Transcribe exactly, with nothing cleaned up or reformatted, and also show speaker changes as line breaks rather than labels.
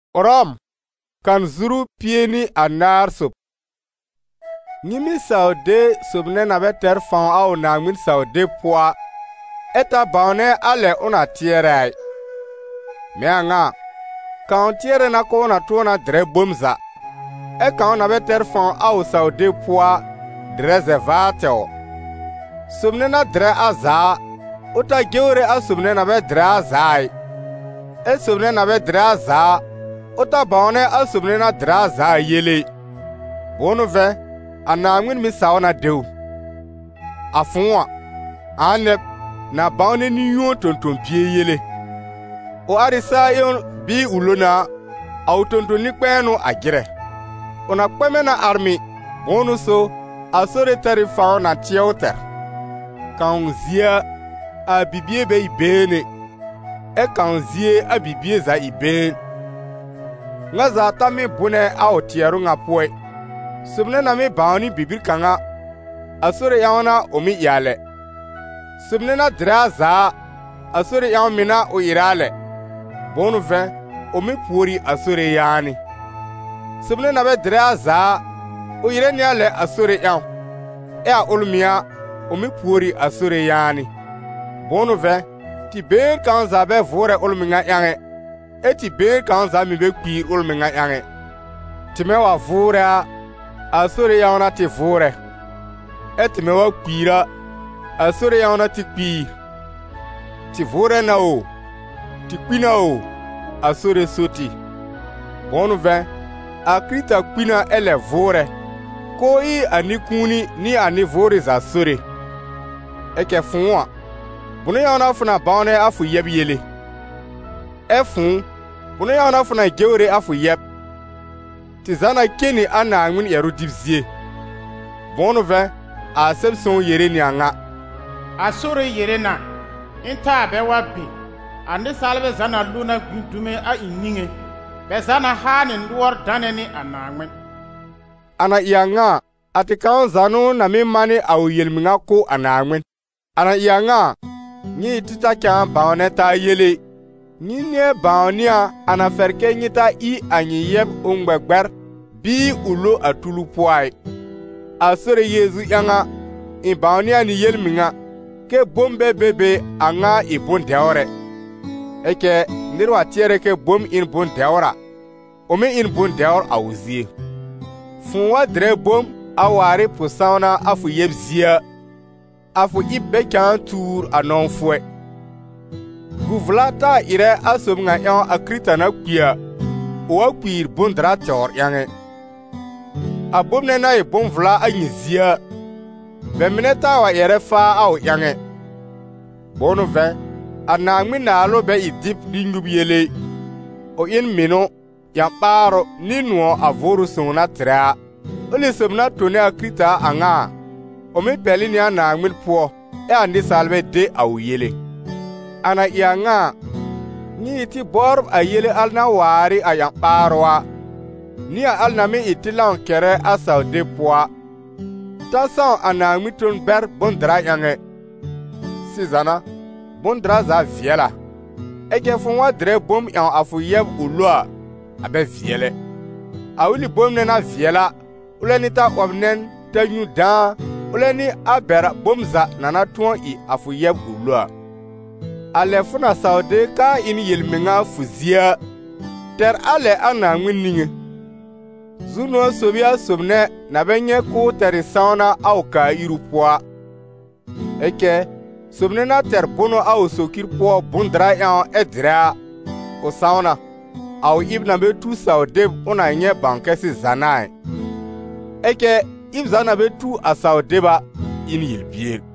Oram kan zuru pieni anar sup. Nimi saude subne na beter fan au na min saude poa. Eta baune ale una tierai. Meanga kan tiere na ko na to na dre bomza. E kan na beter fan au saude poa drezevateo. Subne na dre aza. Uta geure a subne na be dre azai. E subne na be dre aza. Uta baune a subne na dre aza yele. Bonu ve anangwin mi sauna deu. Afunwa anep na baune ni yon tonton pie yele. O arisa yon bi ulona au tonton ni kwenu agire. Ona kweme na armi bonu so asore tarifa na tioter. Kan zia a bibie be ibene. E kan zie a bibie za ibene. Nga za ta mi bune au tieru nga poe. Subne na mi bauni bibir kanga asore yawana omi yale. Subne na draza asore yaw mina o irale. Bonu ve omi puri asore yani. Subne na be draza o ire nyale asore yaw. E a olumia omi puri asore yani. Bonu ve ti ber kan za be vore oluminga yange. E ti ber kan za mi be kwi oluminga yange. Ti me wa vore asore yawana ti vore. E ti me wa kwira asore yawana ti kwi. Ti vore na o. Ti kwi na o. Asore soti. Bonu ve akrita kwina ele vore. Ko i ani kuni ni ani vore za sore. Eke funwa. Bunu yawana funa baune afu yeb yele. E fun. Bunu yawana funa geure afu yeb. Ti zana keni ana angwin yeru dibzie. Bonu ve a sebson yere ni anga.
Asore yere na. Inta be wabi. Andi salve zana luna gundume a ininge. Be zana hani nduwar daneni anangwin.
Ana ianga ati kan zanu na mi mani au yelminga ko anangwin. Ana ianga ni tita kyan baone ta yele. Ni ne baonia ana ferke nyita i anyi yeb ungbegber bi ulo atulu poai. Asore Yezu yanga in baonia ni yelminga ke bombe bebe anga i bon deore. Eke nirwa tiere ke bom in bon deora. Ome in bon deor auzie. Funwa dre bom awari pusauna afu yeb zia. Afu ibe kyan tour anon fwe. Guvlata ire asom nga yon akrita na kwia. Owa kwir bondra tor yange. Abomne na e bon vla a nyizia. Bemineta wa ere fa au yange. Bonu ve, anangmi na alo be idip di nyubiele. O in mino, yan paro ni nuo avoru sona trea. Oli somna tone akrita anga. Omi peli ni anangmi po, e andi salve de au yele. Ana ianga ni iti borb a yele alna wari a yang parwa ni a alna mi iti lan kere a saude poa ta san ana mitun ber bondra yange sizana bondra za viela eke funwa dre bom yan afu yeb ulwa abe viele awili bom nena viela uleni ta obnen ta nyuda uleni abera bomza nana tuon i afu yeb ulwa ale funa saude ka ini yelminga fuzia ter ale ana ngwininge zuno sobia somne na benye ko ter sauna au ka irupoa eke somne na ter bono au sokir po bundra ya edra o sauna au ibna be tu saude ona nye bankesi zanai eke ibzana be tu a saude ba ini yelbier